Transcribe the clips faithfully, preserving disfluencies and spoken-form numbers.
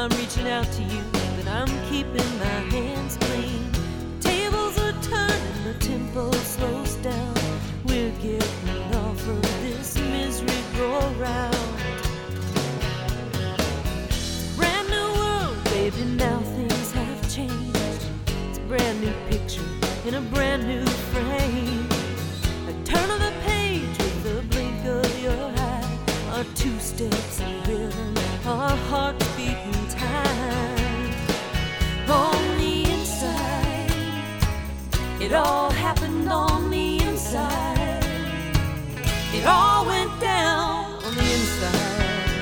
I'm reaching out to you, but I'm keeping my hands clean. Tables are turning, the tempo slows down. We're getting off of this misery go round. Brand new world, baby, now things have changed. It's a brand new picture in a brand new frame. A turn of the page with the blink of your eye. Our two steps in rhythm, our hearts beating time. On the inside, it all happened on the inside. It all went down on the inside.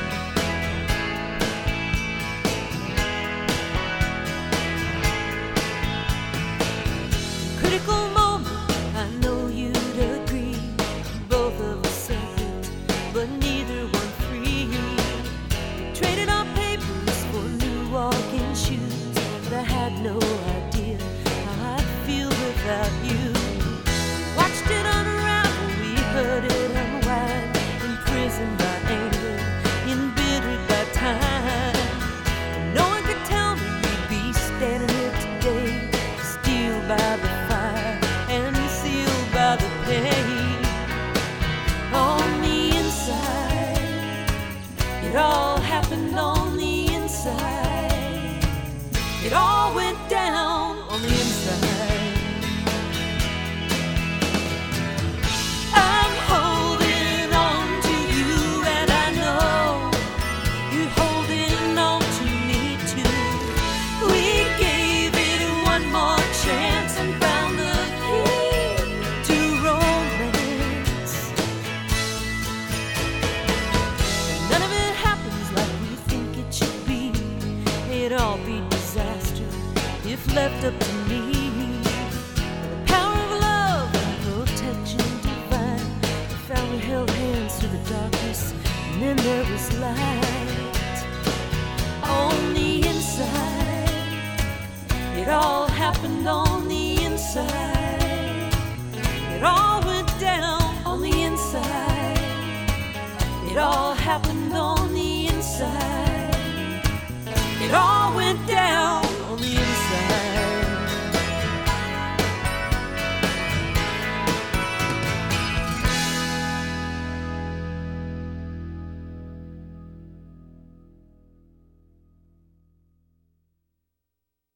Critical moment, I know you'd agree. Both of us separate, but neither one free. We traded our papers for new walking shoes, but I had no idea how I'd feel without you. Watched it unravel, we heard it unwind. Imprisoned by anger, embittered by time. And no one could tell me we'd be standing here today, steel by the fire and sealed by the pain. On the inside, it all happened on the inside. It all went down on the inside. I'm holding on to you, and I know you're holding on to me too. We gave it one more chance and found the key to romance. None of it happens like we think it should be. It'd all be disaster if left up to me. The power of love and protection divine. We found we held hands through the darkness, and then there was light. On the inside, it all happened on the inside. It all went down on the inside. It all happened on the